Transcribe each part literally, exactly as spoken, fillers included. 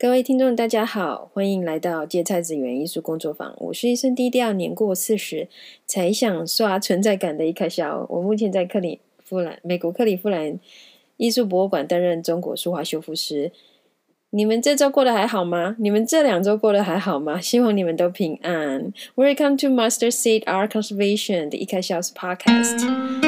各位听众大家好，欢迎来到芥菜子园艺术工作坊。我是一生低调年过四十才想刷存在感的一颗小。我目前在克里夫兰美国克里夫兰艺术博物馆担任中国书画修复师。你们这周过得还好吗？你们这两周过得还好吗？希望你们都平安。Welcome to Master Seed Art Conservation 的一颗小时 Podcast。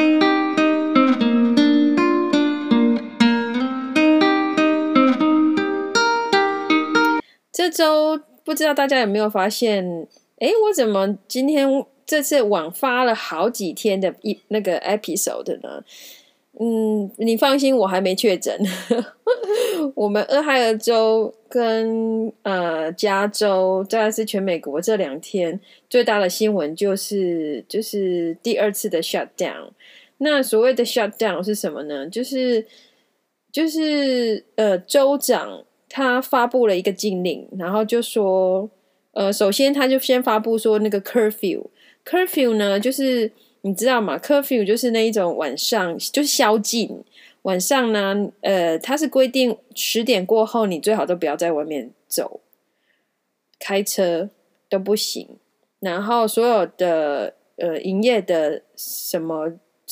这周不知道大家有没有发现，诶，我怎么今天这次晚发了好几天的一那个 episode 呢？嗯，你放心，我还没确诊。我们俄亥俄州跟呃加州，再来是全美国这两天最大的新闻就是就是第二次的 shutdown。那所谓的 shutdown 是什么呢？就是就是呃州长他发布了一个禁令，然后就说呃首先他就先发布说那个 curfew curfew 呢就是你知道吗 curfew 就是那一种晚上就是宵禁，晚上呢呃它是规定十点过后你最好都不要在外面走，开车都不行，然后所有的呃营业的什么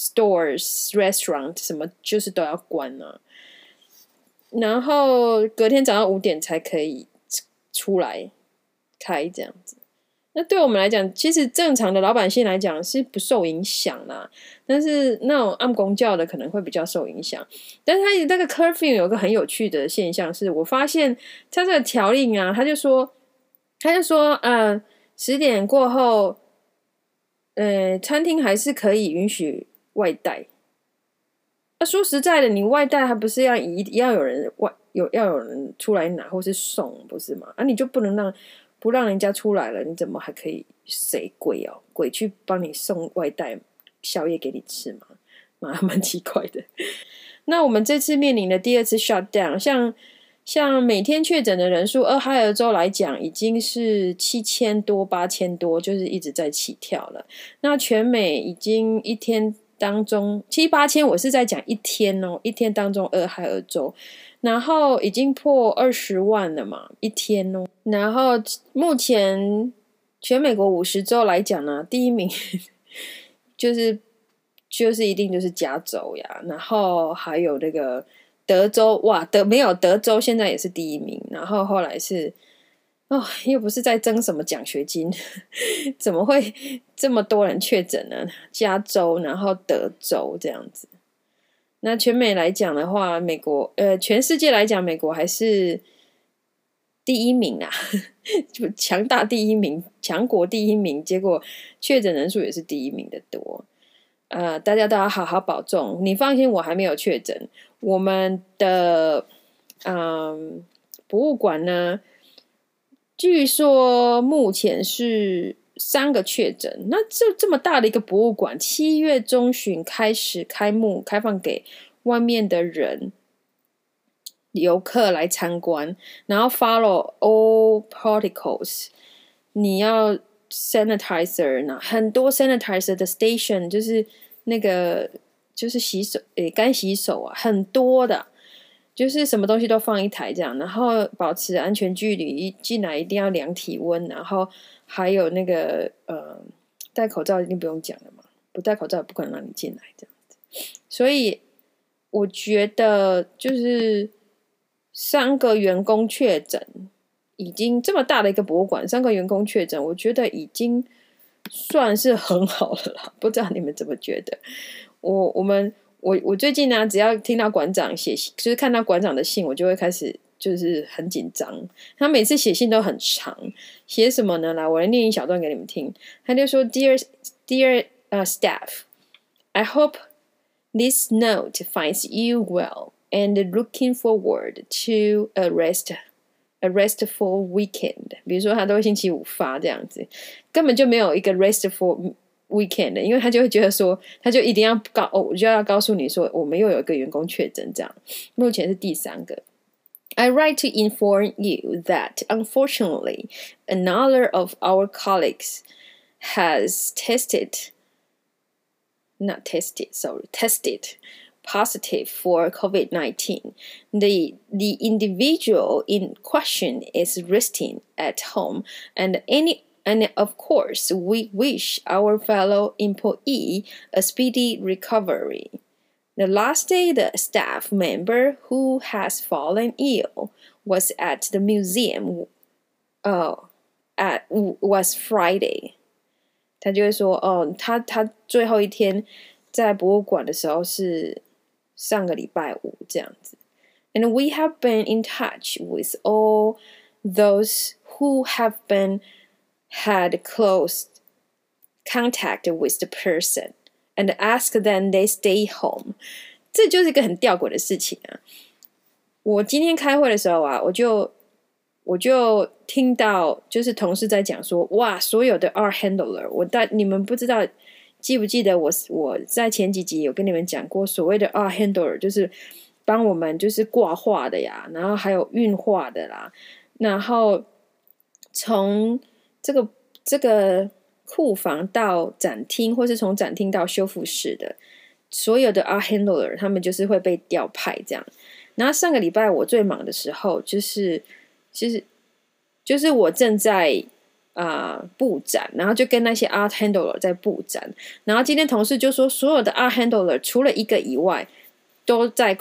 stores restaurant 什么就是都要关啊，然后隔天早上五点才可以出来开这样子。那对我们来讲，其实正常的老百姓来讲是不受影响啦，但是那种按公教的可能会比较受影响。但是他那个 curfew 有个很有趣的现象是，我发现他这个条令啊，他就说，他就说，呃，十点过后，呃，餐厅还是可以允许外带。那、啊、说实在的，你外带还不是要一要有人外有要有人出来拿或是送，不是吗？啊，你就不能让不让人家出来了，你怎么还可以谁鬼哦？鬼去帮你送外带宵夜给你吃吗？蛮蛮奇怪的。那我们这次面临的第二次 shutdown， 像像每天确诊的人数，俄亥俄州来讲已经是七千多、八千多，就是一直在起跳了。那全美已经一天当中七八千，我是在讲一天哦，一天当中俄亥俄州。然后已经破二十万了嘛，一天哦。然后目前全美国五十州来讲呢，第一名就是就是一定就是加州呀，然后还有那个德州，哇，德没有德州现在也是第一名，然后后来是哦，又不是在争什么奖学金，怎么会这么多人确诊呢？加州，然后德州这样子。那全美来讲的话，美国呃，全世界来讲，美国还是第一名啊，就强大第一名，强国第一名，结果确诊人数也是第一名的多。呃，大家都要好好保重。你放心，我还没有确诊。我们的嗯博物馆呢，据说目前是三个确诊，那这这么大的一个博物馆，七月中旬开始开幕，开放给外面的人、游客来参观，然后 follow all protocols， 你要 sanitizer 呢，很多 sanitizer 的 station 就是那个就是洗手诶，干洗手啊，很多的。就是什么东西都放一台这样，然后保持安全距离，进来一定要量体温，然后还有那个呃，戴口罩一定不用讲了嘛，不戴口罩也不可能让你进来这样子。所以我觉得就是三个员工确诊，已经这么大的一个博物馆，三个员工确诊，我觉得已经算是很好了啦。不知道你们怎么觉得？我我们。我我最近呢、啊，只要听到馆长写信，就是看到馆长的信，我就会开始就是很紧张。他每次写信都很长，写什么呢？来，我来念一小段给你们听。他就说 ：“Dear Dear、uh, staff, I hope this note finds you well and looking forward to a rest a restful weekend。”比如说他都会星期五发这样子，根本就没有一个 restful weekend， 因为他就会觉得说，他就一定要告，哦，我就要告诉你说，我们又有一个员工确诊，这样，目前是第三个。I write to inform you that unfortunately another of our colleagues has tested, not tested, sorry, tested positive for COVID nineteen. The, the individual in question is resting at home, and any and of course, we wish our fellow employee a speedy recovery. The last day the staff member who has fallen ill was at the museum, uh, at was Friday. 他就会说，哦，他他最后一天在博物馆的时候是上个礼拜五这样子。And we have been in touch with all those who have been had close contact with the person and ask them they stay home. 这就是一个很吊诡的事情啊。我今天开会的时候啊，我就我就听到就是同事在讲说，哇，所有的 art handler， 我大你们不知道记不记得我我在前几集有跟你们讲过，所谓的 art handler 就是帮我们就是挂画的呀，然后还有运画的啦，然后从这个这个库房到展厅，或是从展厅到修复室的所有的 art handler， 他们就是会被调派这样。然后上个礼拜我最忙的时候，就是就是就是我正在啊、呃、布展，然后就跟那些 art handler 在布展。然后今天同事就说，所有的 art handler 除了一个以外，都在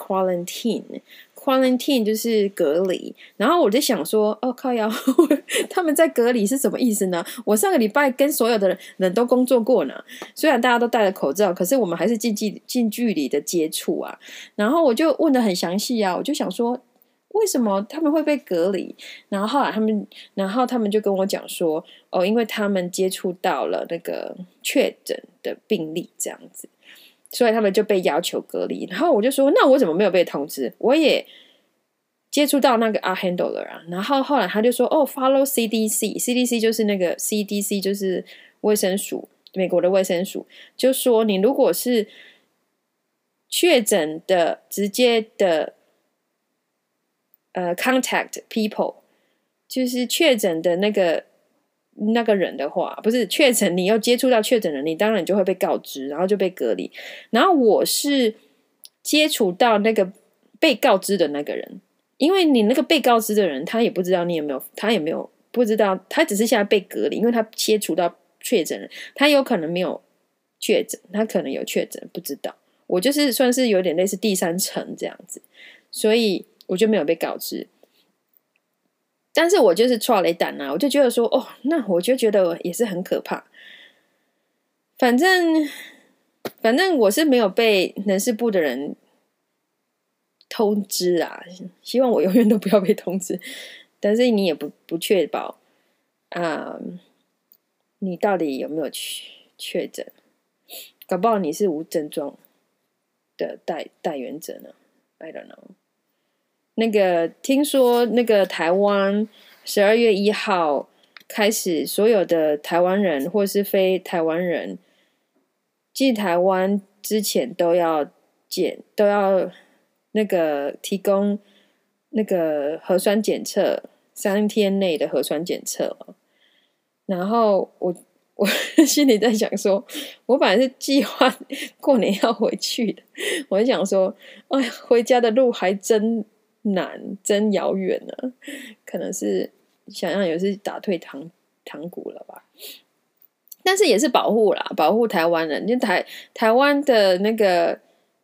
quarantine。quarantine 就是隔离，然后我就想说，哦靠腰，他们在隔离是什么意思呢？我上个礼拜跟所有的人都工作过呢，虽然大家都戴了口罩，可是我们还是近距近距离的接触啊。然后我就问得很详细啊，我就想说，为什么他们会被隔离？然后后来他们，然后他们就跟我讲说，哦，因为他们接触到了那个确诊的病例，这样子。所以他们就被要求隔离，然后我就说，那我怎么没有被通知？我也接触到那个 art handler 啊，然后后来他就说，哦 ，follow C D C，C D C 就是那个 C D C 就是卫生署，美国的卫生署，就说你如果是确诊的直接的呃 contact people， 就是确诊的那个。那个人的话，不是确诊，你又接触到确诊人，你当然就会被告知，然后就被隔离。然后我是接触到那个被告知的那个人，因为你那个被告知的人，他也不知道你有没有，他也没有不知道，他只是现在被隔离，因为他接触到确诊人，他有可能没有确诊，他可能有确诊，不知道。我就是算是有点类似第三层这样子，所以我就没有被告知。但是我就是踹雷胆啊，我就觉得说，哦，那我就觉得也是很可怕。反正，反正我是没有被人事部的人通知啊，希望我永远都不要被通知。但是你也不不确保啊、呃，你到底有没有确诊？搞不好你是无症状的带带源者呢 ？I don't know。那个听说那个台湾十二月一号开始，所有的台湾人或是非台湾人进台湾之前都要检，都要那个提供那个核酸检测，三天内的核酸检测。然后我我心里在想说，我本来是计划过年要回去的，我就想说，哎呀，回家的路还真难，真遥远呢，可能是想想也是打退堂堂鼓了吧。但是也是保护啦，保护台湾人，就台台湾的那个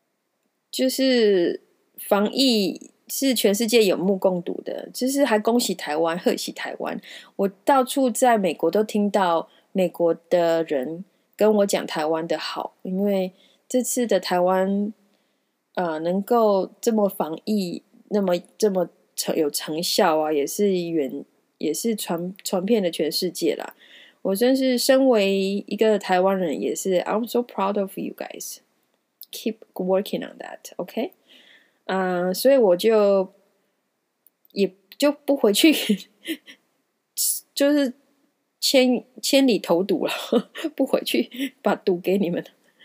就是防疫是全世界有目共睹的，就是还恭喜台湾，贺喜台湾。我到处在美国都听到美国的人跟我讲台湾的好，因为这次的台湾呃能够这么防疫。那么这么有成效啊，也是远也是传传遍了全世界啦。我真是身为一个台湾人，也是 I'm so proud of you guys. Keep working on that, OK? 啊、uh, 所以我就也就不回去，就是千千里投毒了，不回去把毒给你们。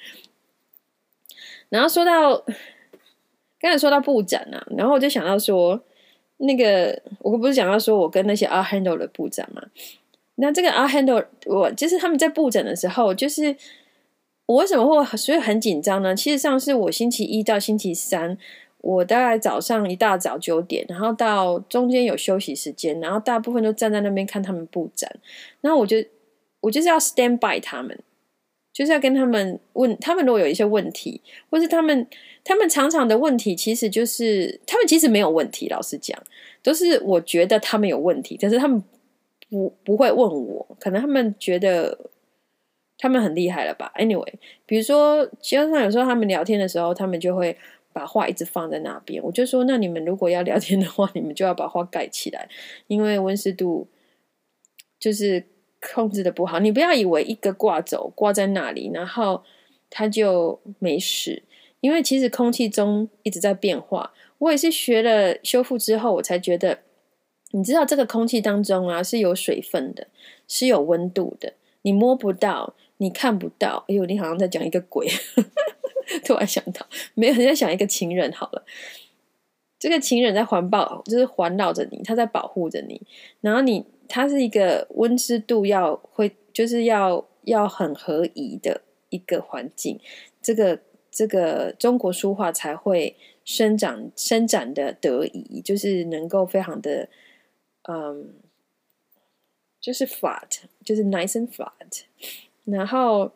然后说到。刚才说到布展啊，然后我就想到说，那个我不是讲到说我跟那些 art handler 的布展嘛？那这个 art handler 我就是他们在布展的时候，就是我为什么会所以很紧张呢？其实上是我星期一到星期三，我大概早上一大早九点，然后到中间有休息时间，然后大部分都站在那边看他们布展，然后我就我就是要 stand by 他们，就是要跟他们问，他们如果有一些问题，或是他们他们常常的问题，其实就是他们其实没有问题，老实讲，都是我觉得他们有问题，可是他们不不会问我，可能他们觉得他们很厉害了吧 ？Anyway， 比如说，基本上有时候他们聊天的时候，他们就会把画一直放在那边。我就说，那你们如果要聊天的话，你们就要把画盖起来，因为温湿度就是控制的不好。你不要以为一个挂轴挂在那里，然后它就没事，因为其实空气中一直在变化。我也是学了修复之后，我才觉得，你知道这个空气当中啊是有水分的，是有温度的，你摸不到。你看不到，哎呦，你好像在讲一个鬼，突然想到，没有，你在想一个情人好了。这个情人在环抱，就是环绕着你，他在保护着你，然后你，它是一个温湿度要会，就是要要很合宜的一个环境，这个这个中国书画才会生长生长的得宜，就是能够非常的，嗯，就是 flat， 就是 nice and flat。然后，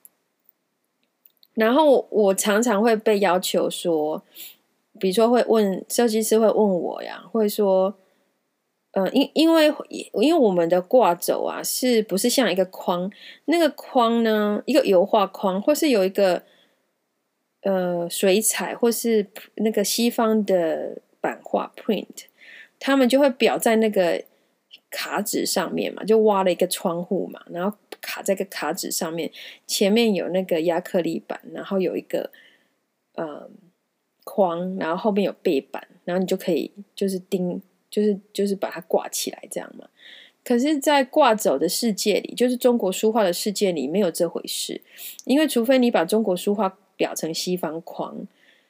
然后我常常会被要求说，比如说会问设计师会问我呀，会说，呃，因因为因为我们的挂轴啊，是不是像一个框？那个框呢，一个油画框，或是有一个呃水彩，或是那个西方的版画 print， 他们就会裱在那个卡纸上面嘛，就挖了一个窗户嘛，然后卡在个卡纸上面，前面有那个亚克力板，然后有一个呃框，然后后面有背板，然后你就可以就是钉，就是就是把它挂起来这样嘛。可是，在挂轴的世界里，就是中国书画的世界里，没有这回事，因为除非你把中国书画裱成西方框。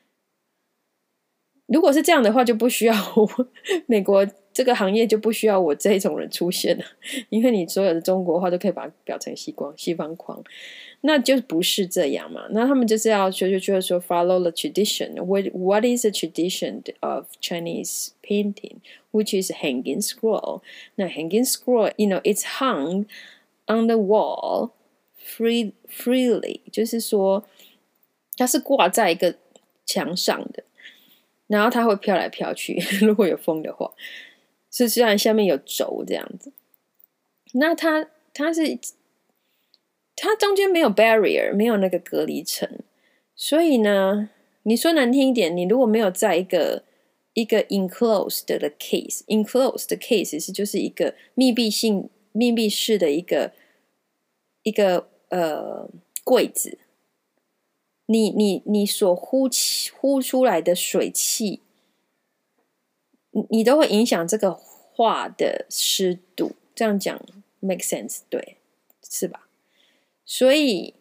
如果是这样的话，就不需要我美国这个行业就不需要我这种人出现了，因为你所有的中国画都可以把它裱成西光西方框，那就不是这样嘛。那他们就是要就就就是说 follow the tradition. What what is the tradition of Chinese painting, which is hanging scroll? 那 hanging scroll, you know, it's hung on the wall free freely， 就是说它是挂在一个墙上的。然后它会飘来飘去，如果有风的话，是虽然下面有轴这样子。那它它是它中间没有 barrier， 没有那个隔离层，所以呢，你说难听一点，你如果没有在一个一个 enclosed 的 case，enclosed 的 case 是就是一个密闭性密闭式的一个一个呃柜子。你你你所呼气呼出来的水汽，你你都会影响这个画的湿度。这样讲 make sense， 对，是吧？所以，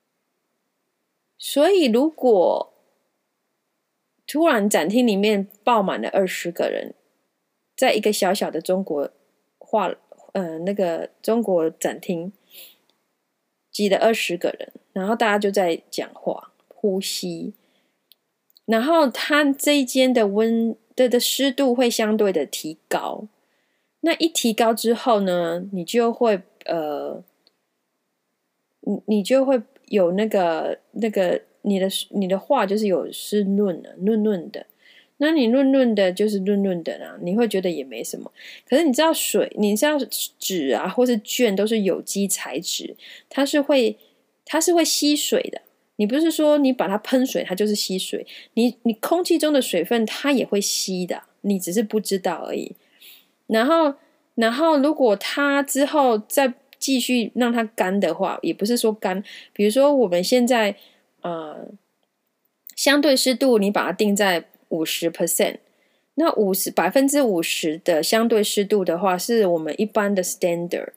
所以如果突然展厅里面爆满了二十个人，在一个小小的中国画，呃，那个中国展厅挤了二十个人，然后大家就在讲话。呼吸，然后它这一间的温的的湿度会相对的提高。那一提高之后呢，你就会呃，你你就会有那个那个你的你的画就是有湿润的润润的。那你润润的就是润润的啦，你会觉得也没什么。可是你知道水，你知道纸啊或是绢都是有机材质，它是会它是会吸水的。你不是说你把它喷水它就是吸水，你你空气中的水分它也会吸的，你只是不知道而已。然后然后如果它之后再继续让它干的话，也不是说干，比如说我们现在呃相对湿度你把它定在 百分之五十， 那五十百分之五十的相对湿度的话是我们一般的 standard。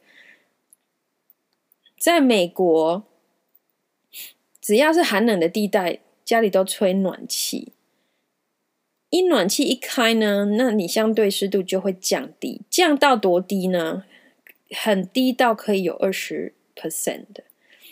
在美国只要是寒冷的地带，家里都吹暖气。一暖气一开呢，那你相对湿度就会降低，降到多低呢？很低到可以有 百分之二十 的。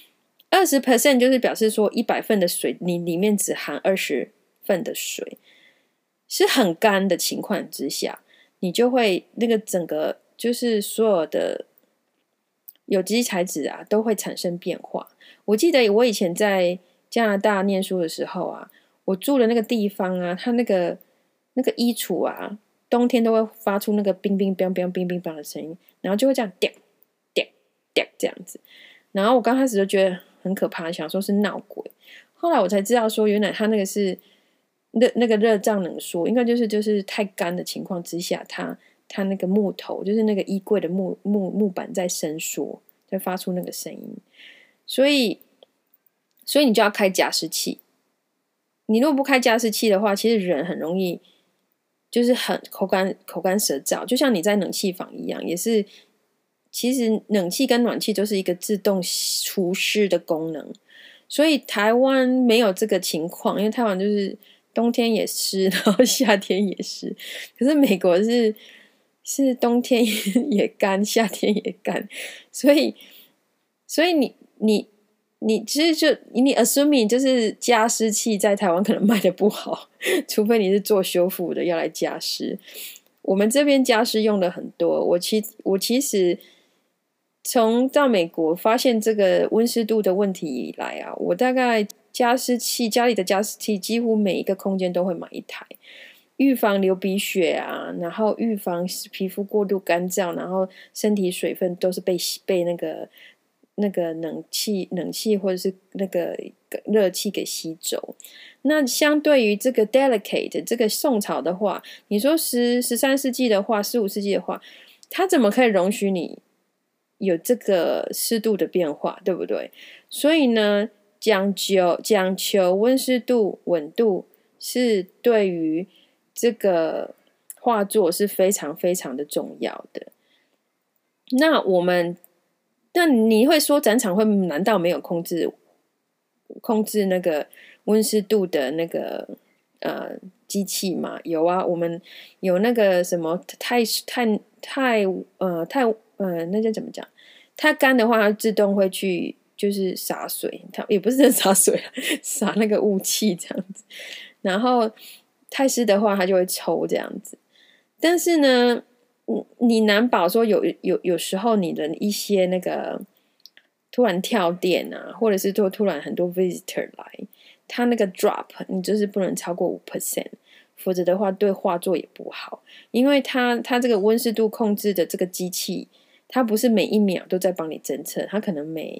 二十 percent 就是表示说一百份的水，你里面只含二十份的水，是很干的情况之下，你就会那个整个就是所有的有机材质啊都会产生变化。我记得我以前在加拿大念书的时候啊，我住的那个地方啊，它那个那个衣橱啊，冬天都会发出那个冰冰冰冰冰冰冰的声音，然后就会这样掉掉掉这样子。然后我刚开始就觉得很可怕，想说是闹鬼。后来我才知道说，原来它那个是那那个热胀冷缩，应该就是就是太干的情况之下，它它那个木头就是那个衣柜的木木木板在伸缩，在发出那个声音。所以所以你就要开加湿器。你如果不开加湿器的话，其实人很容易就是很口干口干舌燥，就像你在冷气房一样，也是。其实冷气跟暖气都是一个自动除湿的功能，所以台湾没有这个情况，因为台湾就是冬天也湿，然后夏天也湿。可是美国是是冬天也干，夏天也干，所以所以你你你其实就你 assuming 就是加湿器在台湾可能卖的不好，除非你是做修复的要来加湿。我们这边加湿用的很多，我其我其实。从到美国发现这个温湿度的问题以来啊，我大概加湿器家里的加湿器几乎每一个空间都会买一台，预防流鼻血啊，然后预防皮肤过度干燥，然后身体水分都是被被那个那个冷气冷气或者是那个热气给吸走。那相对于这个 delicate 这个宋朝的话，你说十十三世纪的话，十五世纪的话，它怎么可以容许你？有这个湿度的变化，对不对？所以呢，讲究讲求温湿度、稳度，是对于这个画作是非常非常的重要的。那我们，那你会说展场会难道没有控制控制那个温湿度的那个呃机器吗？有啊，我们有那个什么太太太呃太。呃，那叫怎么讲？它干的话，它自动会去就是洒水，它也不是真洒水，洒那个雾气这样子。然后太湿的话，它就会抽这样子。但是呢，你难保说有有有时候你的一些那个突然跳电啊，或者是突突然很多 visitor 来，它那个 drop 你就是不能超过五 percent。否则的话，对画作也不好，因为它它这个温湿度控制的这个机器。它不是每一秒都在帮你侦测，它可能每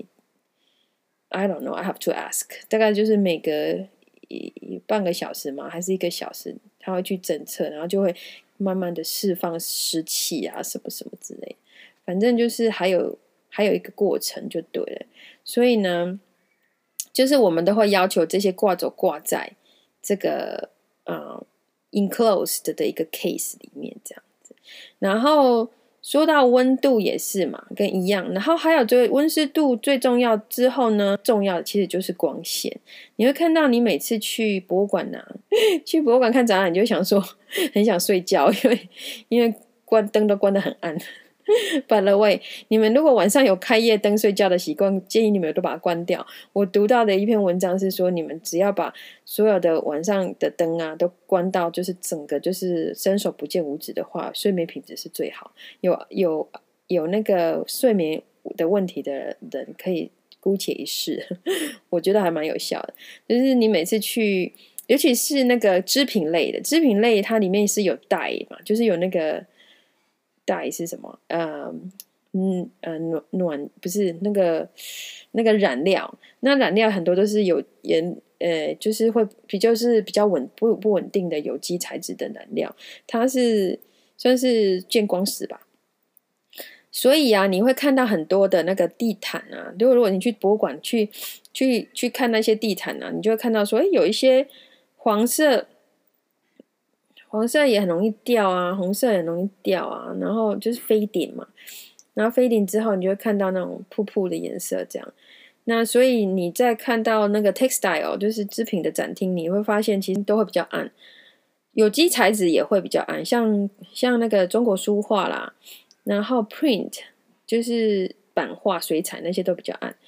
I don't know, I have to ask， 大概就是每个半个小时嘛，还是一个小时，它会去侦测，然后就会慢慢的释放湿气啊，什么什么之类，反正就是还有还有一个过程就对了。所以呢，就是我们都会要求这些挂轴挂在这个呃 enclosed 的一个 case 里面这样子，然后。说到温度也是嘛，跟一样。然后还有这个温湿度最重要之后呢，重要的其实就是光线。你会看到你每次去博物馆啊，去博物馆看展览，你就会想说很想睡觉，因为因为关灯都关得很暗。By the way， 你们如果晚上有开夜灯睡觉的习惯，建议你们都把它关掉。我读到的一篇文章是说，你们只要把所有的晚上的灯啊都关到，就是整个就是伸手不见五指的话，睡眠品质是最好。有有有那个睡眠的问题的人可以姑且一试，我觉得还蛮有效的。就是你每次去，尤其是那个织品类的，织品类它里面是有带嘛，就是有那个。dye 是什么？呃，嗯，呃，暖暖不是那个那个染料，那染料很多都是有盐，呃，就是会比较是比较稳不不稳定的有机材质的染料，它是算是见光死吧。所以啊，你会看到很多的那个地毯啊，如果如果你去博物馆去去去看那些地毯啊，你就会看到说，哎，有一些黄色。黄色也很容易掉啊，红色也很容易掉啊，然后就是飞点嘛，然后飞点之后，你就会看到那种瀑布的颜色这样。那所以你在看到那个 textile 就是织品的展厅，你会发现其实都会比较暗，有机材质也会比较暗，像像那个中国书画啦，然后 print 就是版画、水彩那些都比较暗。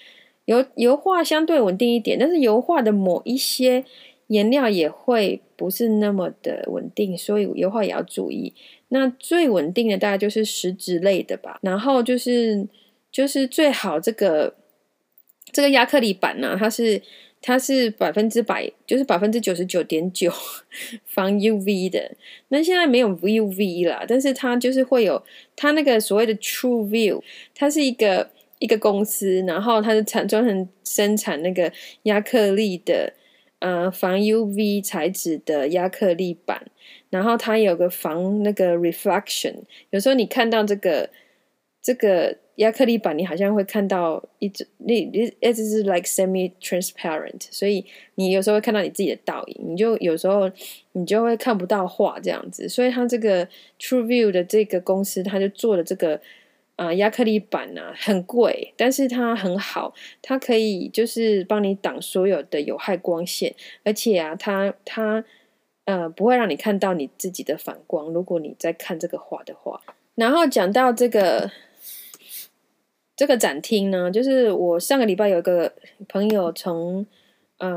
油油画相对稳定一点，但是油画的某一些颜料也会不是那么的稳定，所以油画也要注意。那最稳定的大概就是石脂类的吧，然后就是就是最好这个这个亚克力板呢、啊，它是它是百分之百，就是百分之九十九点九防 U V 的。那现在没有 U V 啦，但是它就是会有它那个所谓的 True View， 它是一个一个公司，然后它是产专门生产那个亚克力的呃防 U V 材质的亚克力板，然后它有个防那个 reflection， 有时候你看到这个这个亚克力板，你好像会看到一直你一直是 like semi transparent， 所以你有时候会看到你自己的倒影，你就有时候你就会看不到画这样子。所以它这个 True View 的这个公司，它就做了这个呃亚克力板啊，很贵，但是它很好，它可以就是帮你挡所有的有害光线，而且啊，它它呃不会让你看到你自己的反光。如果你在看这个画的话，然后讲到这个。这个展厅呢，就是我上个礼拜有一个朋友从呃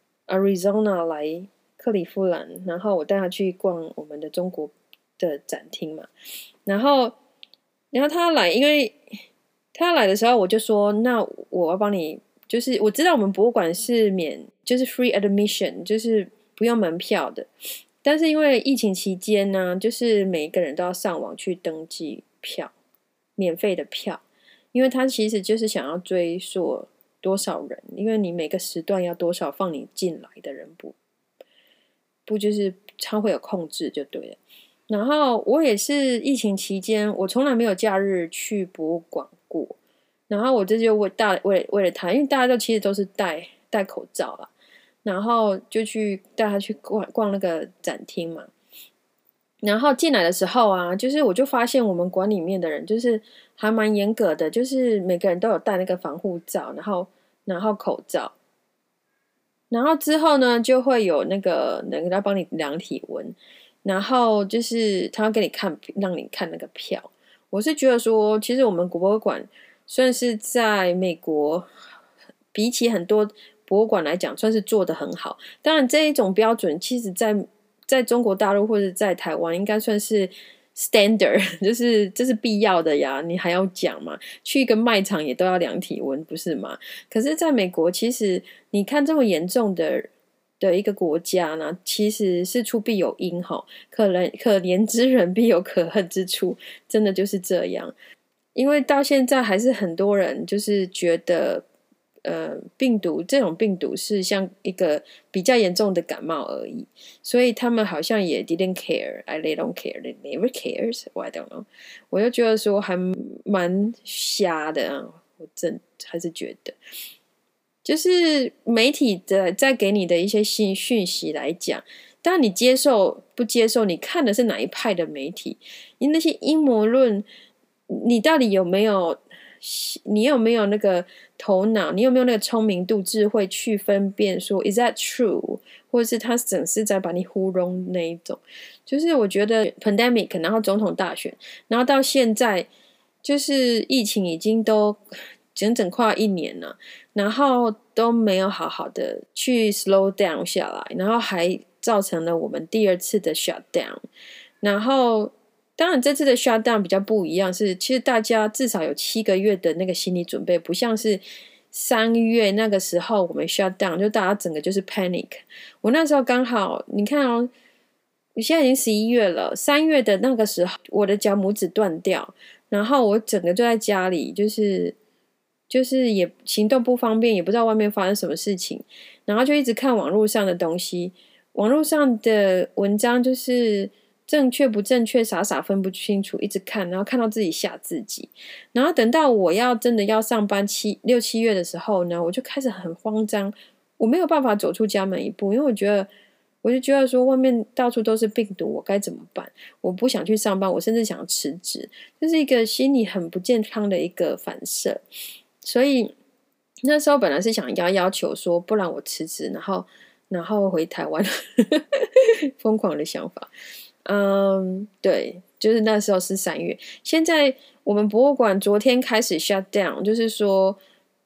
Arizona 来克利夫兰，然后我带他去逛我们的中国的展厅嘛，然后然后他来，因为他来的时候我就说，那我要帮你，就是我知道我们博物馆是免，就是 free admission， 就是不用门票的，但是因为疫情期间呢，就是每一个人都要上网去登记票，免费的票。因为他其实就是想要追溯多少人，因为你每个时段要多少放你进来的人不不就是他会有控制就对了。然后我也是疫情期间，我从来没有假日去博物馆过。然后我这就为大为为了他，因为大家都其实都是戴戴口罩啦，然后就去带他去逛逛那个展厅嘛。然后进来的时候啊，就是我就发现我们馆里面的人就是还蛮严格的，就是每个人都有戴那个防护罩，然后然后口罩，然后之后呢就会有那个人来帮你量体温，然后就是他要给你看，让你看那个票。我是觉得说，其实我们博物馆算是在美国比起很多博物馆来讲，算是做得很好。当然这一种标准，其实在在中国大陆或者在台湾应该算是 standard， 就是这是必要的呀，你还要讲嘛？去一个卖场也都要量体温，不是吗？可是在美国，其实你看这么严重的的一个国家呢，其实事出必有因哈，可怜可怜之人必有可恨之处，真的就是这样。因为到现在还是很多人就是觉得呃，病毒这种病毒是像一个比较严重的感冒而已，所以他们好像也 didn't care, I they don't care, they never cares, I don't know。我就觉得说还蛮瞎的啊，我真还是觉得，就是媒体的在给你的一些新讯息来讲，当然你接受不接受，你看的是哪一派的媒体，你那些阴谋论，你到底有没有？你有没有那个头脑？你有没有那个聪明度、智慧去分辨说 "Is that true"， 或者是他整是在把你糊弄那一种？就是我觉得 pandemic， 然后总统大选，然后到现在就是疫情已经都整整快一年了，然后都没有好好的去 slow down 下来，然后还造成了我们第二次的 shutdown， 然后。当然这次的 shutdown 比较不一样，是其实大家至少有七个月的那个心理准备，不像是三月那个时候我们 shutdown， 就大家整个就是 panic。我那时候刚好，你看哦，你现在已经十一月了，三月的那个时候，我的脚拇指断掉，然后我整个就在家里，就是就是也行动不方便，也不知道外面发生什么事情，然后就一直看网络上的东西，网络上的文章就是。正确不正确，傻傻分不清楚，一直看，然后看到自己吓自己，然后等到我要真的要上班七六七月的时候呢，我就开始很慌张，我没有办法走出家门一步，因为我觉得，我就觉得说外面到处都是病毒，我该怎么办？我不想去上班，我甚至想辞职，这是一个心理很不健康的一个反射，所以那时候本来是想要要求说，不然我辞职，然后然后回台湾，疯狂的想法。嗯，对，就是那时候是三月。现在我们博物馆昨天开始 shut down， 就是说，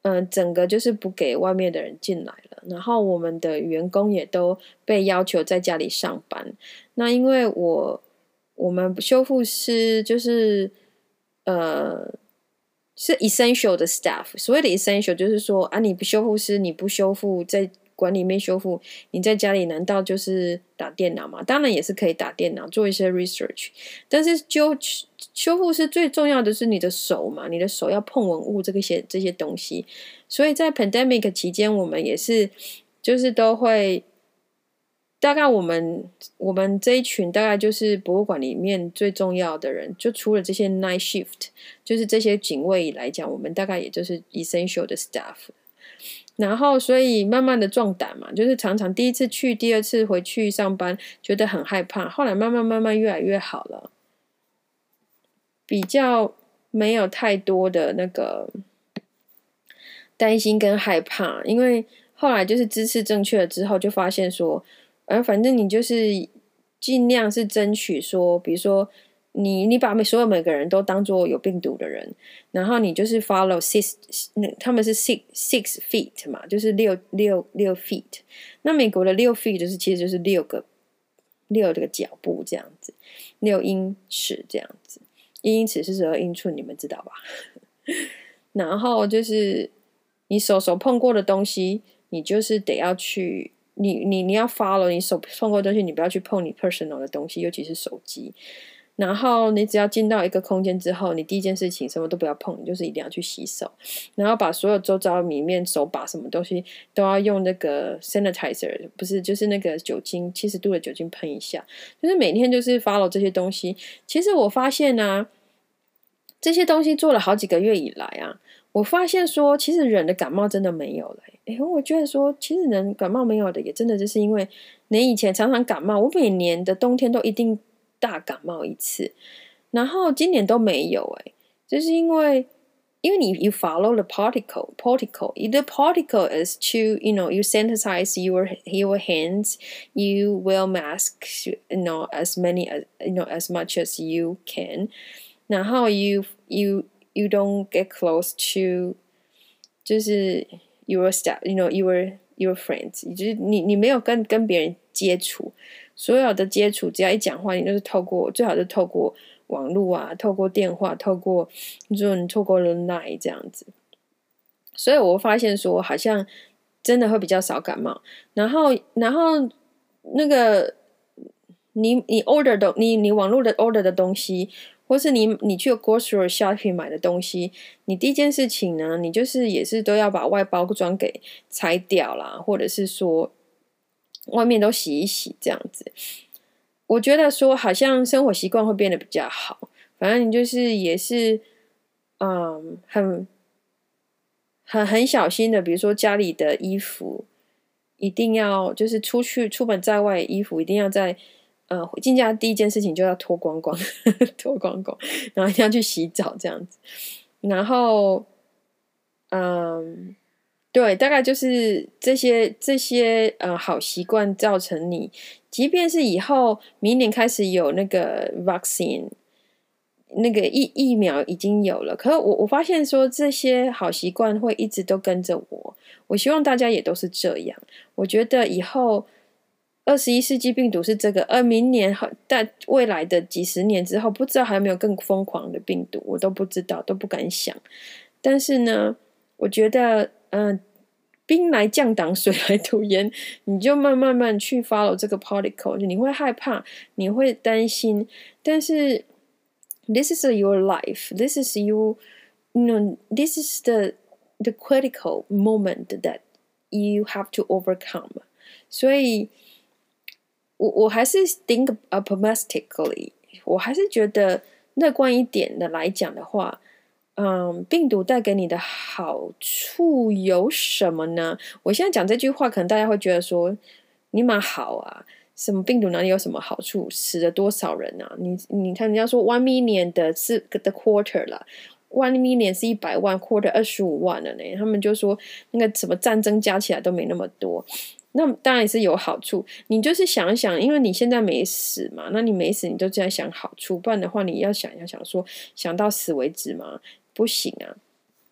嗯、呃，整个就是不给外面的人进来了，然后我们的员工也都被要求在家里上班。那因为我我们修复师就是呃是 essential 的 staff， 所谓的 essential 就是说啊，你不修复师你不修复在馆里面修复，你在家里难道就是打电脑吗？当然也是可以打电脑做一些 research， 但是修修复师最重要的是你的手嘛，你的手要碰文物这些这些东西，所以在 pandemic 期间我们也是就是都会。大概我们我们这一群大概就是博物馆里面最重要的人，就除了这些 night shift， 就是这些警卫来讲，我们大概也就是 essential 的 staff。然后所以慢慢的壮胆嘛，就是常常第一次去，第二次回去上班，觉得很害怕，后来慢慢慢慢越来越好了，比较没有太多的那个担心跟害怕，因为后来就是知识正确了之后，就发现说。而反正你就是尽量是争取说，比如说你你把所有每个人都当作有病毒的人，然后你就是 follow six， 他们是 six six feet 嘛，就是六六六 feet。那美国的六 feet 就是其实就是六个六个脚步这样子，六英尺这样子，一英尺是十二英寸，你们知道吧？然后就是你手手碰过的东西，你就是得要去。你你你要 follow 你手碰过的东西，你不要去碰你 personal 的东西，尤其是手机。然后你只要进到一个空间之后，你第一件事情什么都不要碰，你就是一定要去洗手，然后把所有周遭里面手把什么东西都要用那个 sanitizer， 不是就是那个酒精七十度的酒精喷一下，就是每天就是 follow 这些东西。其实我发现啊，这些东西做了好几个月以来啊。我发现说，其实人的感冒真的没有了。诶，我觉得说，其实人感冒没有的，也真的就是因为你以前常常感冒，我每年的冬天都一定大感冒一次，然后今年都没有。诶，就是因为因为你 you follow the particle particle the particle is to you know you sanitize your your hands, you wear masks, you know as many as you know as much as you can， 然后 you you you don't get close to 就是 your staff, you know your your friends， 就是你你没有跟跟别人接触，所有的接触只要一讲话，你都是透过最好是透过网络啊，透过电话，透过 Zoom， 透过 Line 这样子。所以我发现说，好像真的会比较少感冒。然后然后那个你你 order 的你你网络的 order 的东西。或是你你去 grocery shopping 买的东西，你第一件事情呢，你就是也是都要把外包装给拆掉啦，或者是说外面都洗一洗这样子。我觉得说好像生活习惯会变得比较好，反正你就是也是嗯很很很小心的，比如说家里的衣服一定要就是出去出门在外的衣服一定要在呃，进家第一件事情就要脱光光，脱光光，然后一定要去洗澡这样子。然后，嗯，对，大概就是这些这些呃好习惯造成你，即便是以后明年开始有那个 vaccine， 那个疫疫苗已经有了，可是我我发现说这些好习惯会一直都跟着我。我希望大家也都是这样。我觉得以后。二十一世纪病毒是这个，而明年在未来的几十年之后，不知道还有没有更疯狂的病毒，我都不知道，都不敢想。但是呢，我觉得，嗯、呃，兵来将挡，水来土掩，你就慢慢慢去 follow 这个 particle， 你会害怕，你会担心，但是 this is your life, this is you, you know, this is the the critical moment that you have to overcome， 所以。我我还是 think optimistically， 我还是觉得乐观一点的来讲的话，嗯，病毒带给你的好处有什么呢？我现在讲这句话，可能大家会觉得说，你蛮好啊，什么病毒哪里有什么好处？死了多少人啊？你你看人家说 one million 的是 the quarter 啦。one million 是一百万 quarter 二十五万了呢，他们就说那个什么战争加起来都没那么多。那当然也是有好处，你就是想一想，因为你现在没死嘛，那你没死，你都在想好处，不然的话，你要想一想说，想到死为止嘛，不行啊。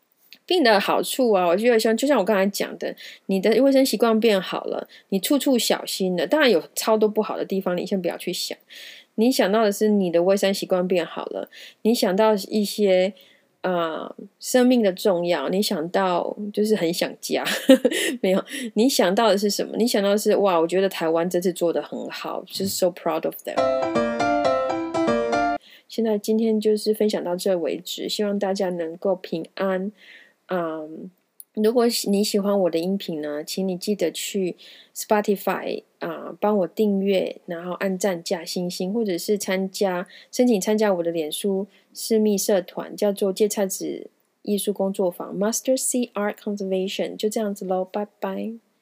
病的好处啊，我觉得像就像我刚才讲的，你的卫生习惯变好了，你处处小心了。当然有超多不好的地方，你先不要去想。你想到的是你的卫生习惯变好了，你想到一些呃生命的重要，你想到就是很想家，没有，你想到的是什么？你想到的是哇，我觉得台湾这次做得很好，就是 so proud of them。现在今天就是分享到这为止，希望大家能够平安。嗯，如果你喜欢我的音频呢，请你记得去 Spotify 啊、呃，帮我订阅，然后按赞加星星，或者是参加申请参加我的脸书私密社团，叫做芥菜子艺术工作坊 Master C Art Conservation，就这样子咯，拜拜。